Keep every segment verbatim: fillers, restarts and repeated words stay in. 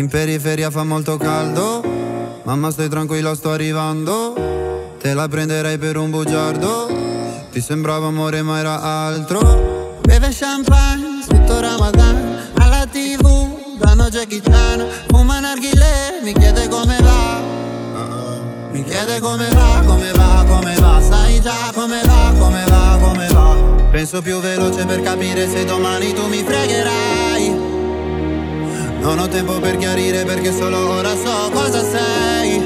In periferia fa molto caldo, mamma stai tranquilla sto arrivando. Te la prenderei per un bugiardo, ti sembrava amore ma era altro. Beve champagne sotto Ramadan, alla tv danno Jackie Chan. Fuma narghilè, mi chiede come va, mi chiede come va, come va, come va. Sai già come va, come va, come va. Penso più veloce per capire se domani tu mi fregherai. Non ho tempo per chiarire perché solo ora so cosa sei.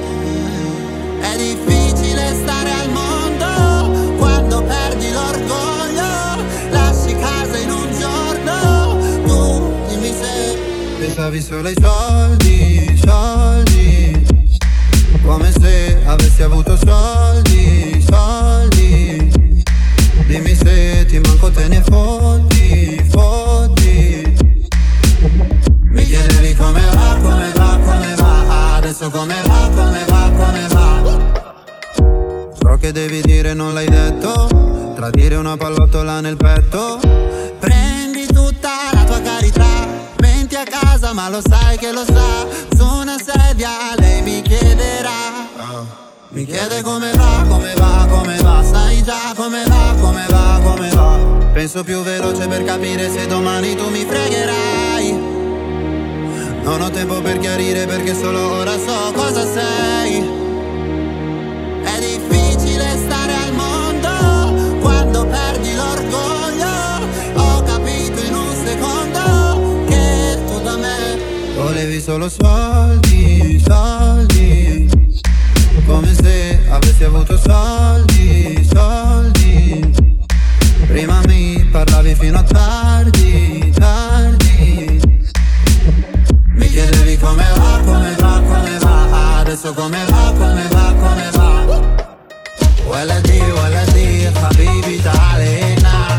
È difficile stare al mondo quando perdi l'orgoglio. Lasci casa in un giorno, tu dimmi se pensavi solo ai soldi, soldi. Come se avessi avuto soldi, soldi. Dimmi se ti manco te ne fotti, fotti. Mi chiedevi come va, come va, come va. Adesso come va, come va, come va. So che devi dire non l'hai detto, tradire una pallottola nel petto. Prendi tutta la tua carità, menti a casa ma lo sai che lo sa. Su una sedia lei mi chiederà, mi chiede come va, come va, come va. Sai già come va, come va, come va. Penso più veloce per capire se domani tu mi fregherai. Non ho tempo per chiarire perché solo ora so cosa sei. È difficile stare al mondo quando perdi l'orgoglio. Ho capito in un secondo che tu da me volevi solo soldi, soldi. Come se avessi avuto soldi, soldi. Prima mi parlavi fino a tardi, tardi. Mi chiedevi come va, come va, come va. Adesso come va, come va, come va. Waladi, waladi, habibi ta'alena.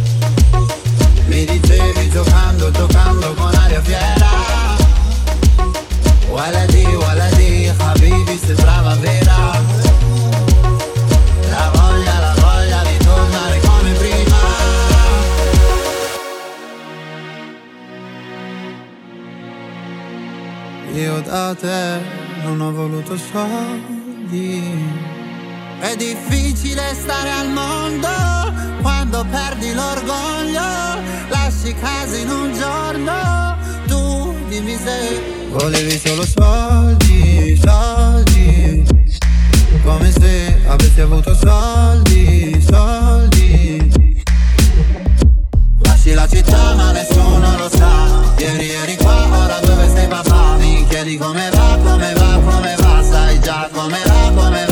Mi dicevi giocando, giocando con aria fiera. Waladi, waladi, habibi sembrava vera. La voglia, la voglia di tornare come prima. Io da te non ho voluto soldi. È difficile stare al mondo quando perdi l'orgoglio. Lasci casa in un giorno, tu dimmi se volevi solo soldi, soldi. Come se avessi avuto soldi, soldi. Lasci la città ma nessuno lo sa. Ieri eri qua, ora dove sei papà? Mi chiedi come va, come va, come va. Sai già come va, come va.